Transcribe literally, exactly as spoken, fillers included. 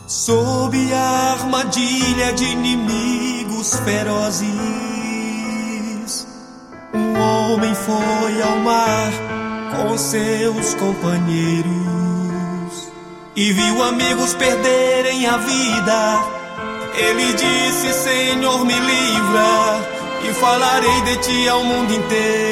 Sob a armadilha de inimigos ferozes, um homem foi ao mar com seus companheiros e viu amigos perderem a vida. Ele disse: Senhor, me livra, e falarei de ti ao mundo inteiro.